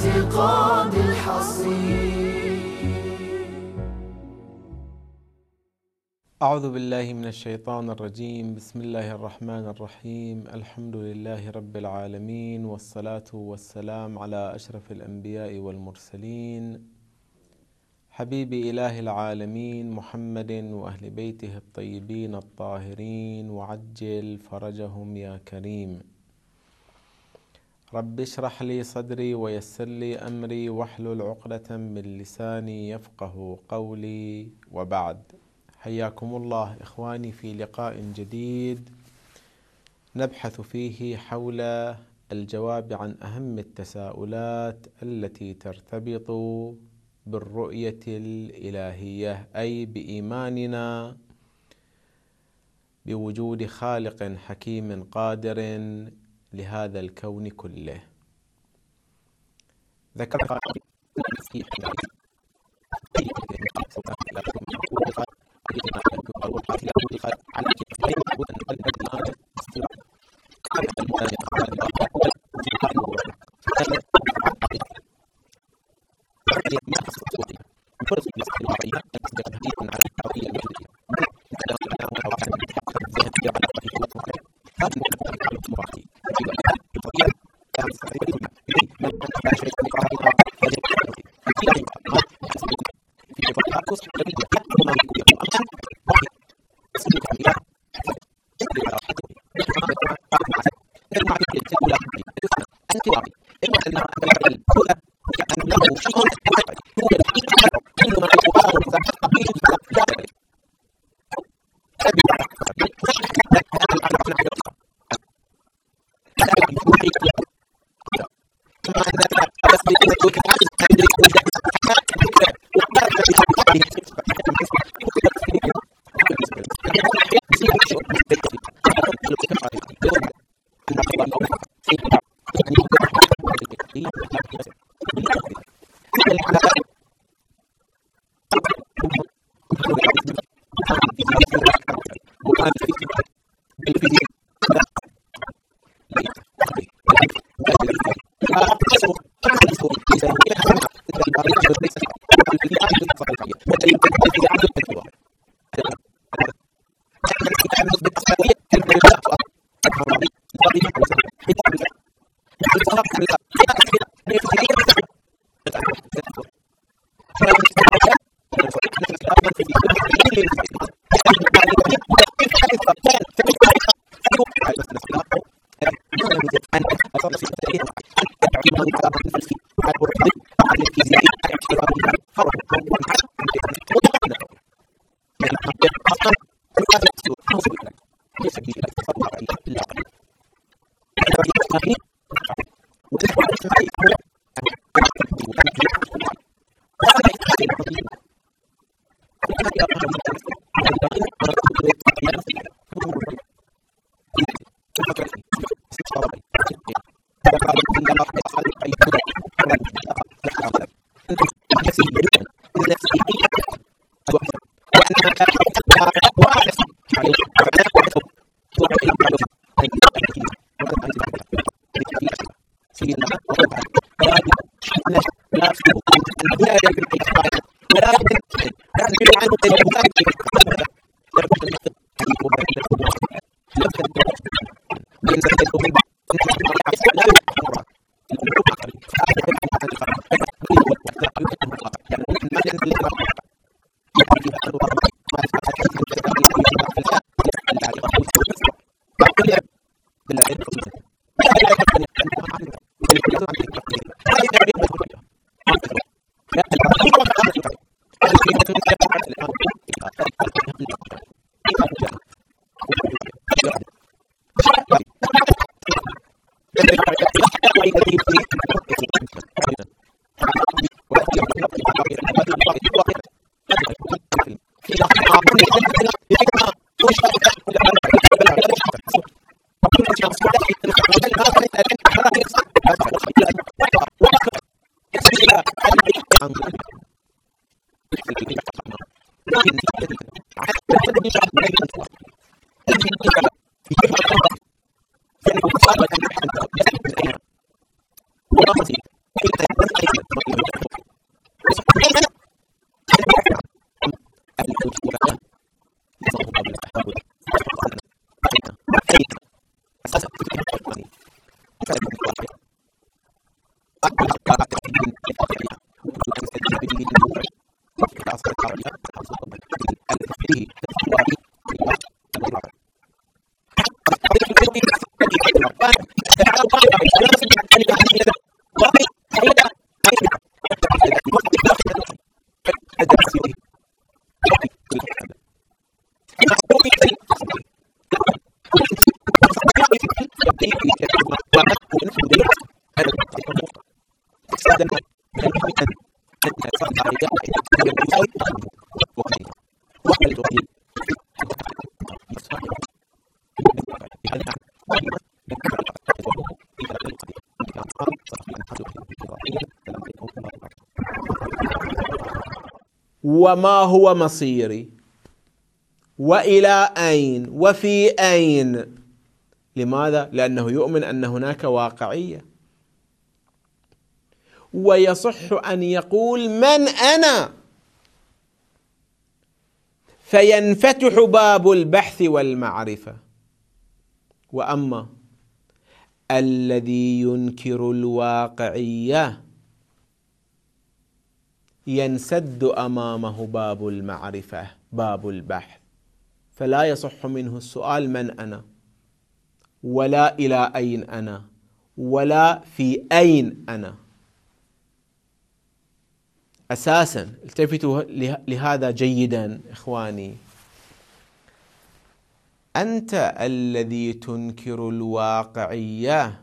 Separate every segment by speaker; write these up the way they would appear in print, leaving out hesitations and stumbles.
Speaker 1: الاعتقاد الحصين.
Speaker 2: أعوذ بالله من الشيطان الرجيم. بسم الله الرحمن الرحيم. الحمد لله رب العالمين، والصلاة والسلام على أشرف الأنبياء والمرسلين، حبيب إله العالمين محمد وأهل بيته الطيبين الطاهرين، وعجل فرجهم يا كريم. رب اشرح لي صدري ويسر لي أمري واحلل عقدة من لساني يفقه قولي، وبعد. حياكم الله إخواني في لقاء جديد نبحث فيه حول الجواب عن أهم التساؤلات التي ترتبط بالرؤية الإلهية، أي بإيماننا بوجود خالق حكيم قادر لهذا الكون كله. ذكر وما هو مصيري؟ وإلى أين؟ وفي أين؟ لماذا؟ لأنه يؤمن أن هناك واقعية، ويصح أن يقول من أنا، فينفتح باب البحث والمعرفة. وأما الذي ينكر الواقعية ينسد أمامه باب المعرفة، باب البحث، فلا يصح منه السؤال من أنا، ولا إلى أين أنا، ولا في أين أنا. أساسا التفتوا لهذا جيدا إخواني، أنت الذي تنكر الواقعية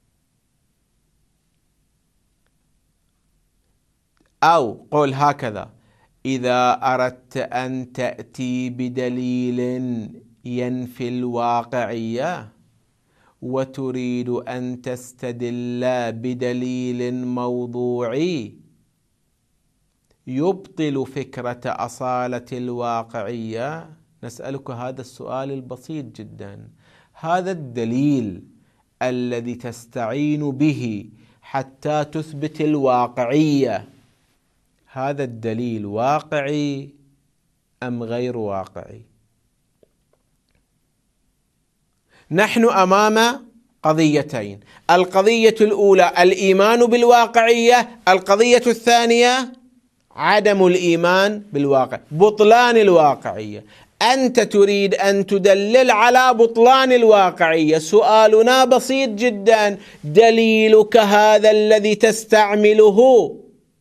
Speaker 2: أو قول هكذا: إذا أردت أن تأتي بدليل ينفي الواقعية وتريد أن تستدل بدليل موضوعي يبطل فكرة أصالة الواقعية، نسألك هذا السؤال البسيط جدا: هذا الدليل الذي تستعين به حتى تثبت الواقعية، هذا الدليل واقعي أم غير واقعي؟ نحن أمام قضيتين: القضية الأولى الإيمان بالواقعية، القضية الثانية عدم الإيمان بالواقع، بطلان الواقعية. أنت تريد أن تدلل على بطلان الواقعية، سؤالنا بسيط جدا: دليلك هذا الذي تستعمله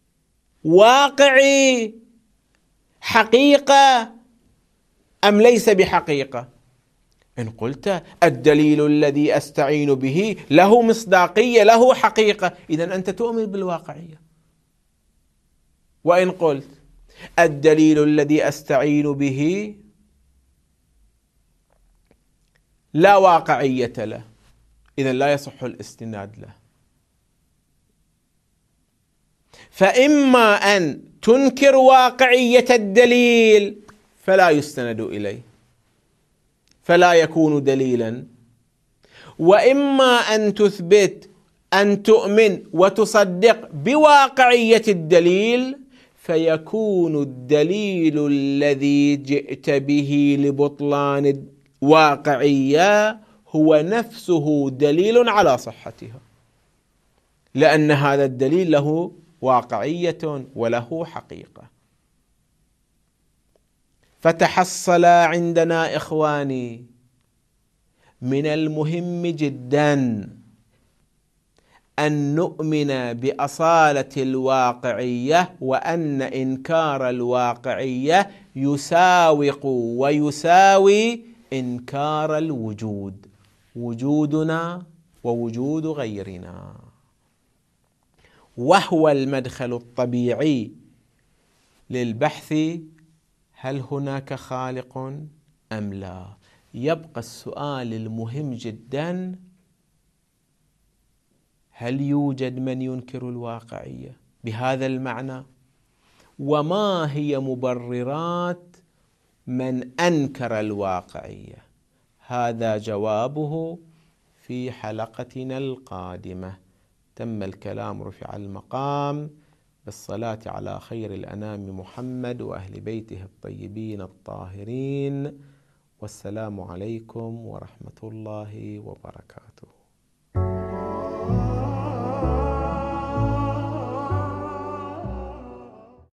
Speaker 2: واقعي، حقيقة أم ليس بحقيقة؟ إن قلت الدليل الذي أستعين به له مصداقية، له حقيقة، إذن أنت تؤمن بالواقعية. وإن قلت الدليل الذي أستعين به لا واقعية له، إذن لا يصح الاستناد له. فإما أن تنكر واقعية الدليل فلا يستند إليه، فلا يكون دليلا، وإما أن تثبت، أن تؤمن وتصدق بواقعية الدليل، فيكون الدليل الذي جئت به لبطلان الواقعية هو نفسه دليل على صحتها، لأن هذا الدليل له واقعية وله حقيقة. فتحصل عندنا إخواني من المهم جدا أن نؤمن بأصالة الواقعية، وأن إنكار الواقعية يساوق ويساوي إنكار الوجود، وجودنا ووجود غيرنا، وهو المدخل الطبيعي للبحث: هل هناك خالق أم لا؟ يبقى السؤال المهم جدا: هل يوجد من ينكر الواقعية بهذا المعنى؟ وما هي مبررات من أنكر الواقعية؟ هذا جوابه في حلقتنا القادمة. تم الكلام، رفع المقام، بالصلاة على خير الأنام محمد وأهل بيته الطيبين الطاهرين، والسلام عليكم ورحمة الله وبركاته.